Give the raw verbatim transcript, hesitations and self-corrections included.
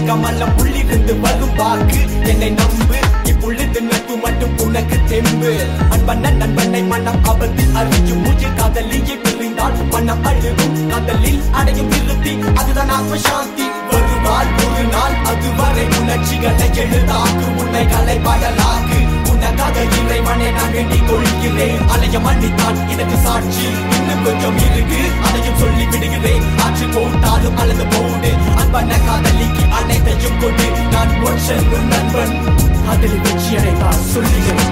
கமலம் உள்ளிருந்து வரும் வாக்கு என்னை நம்பு இப்பொழுது நட்பு மட்டும் உனக்கு தெம்பு அன்பண்ண நண்பனை மனம் ஆபத்தில் அறியும் மூச்சு காதலியை பிரிந்தால் மனம் அழுகும் காதலில் அடையும் திருப்தி அதுதான் ஆத்ம சாந்தி வருவாள் ஒரு நாள் அதுவரை உணர்ச்சிகளை எழுதாக்கு உன்னைகளை பாடலாக்கு உனக்காக இறைவனை நான் வேண்டிக் கொள்கிறேன் அலைய மன்னித்தான் எனக்கு சாட்சி இன்னும் கொஞ்சம் இருக்கு அதையும் சொல்லி விடுகிறேன் ஆற்று போட்டாலும் அல்லது போடு அன்பண்ண காதலிக்கு அனைத்தையும் கொண்டு நான் ஒற்றன் நண்பன் அதில் வெற்றி அடைவார் சொல்லுகிறேன்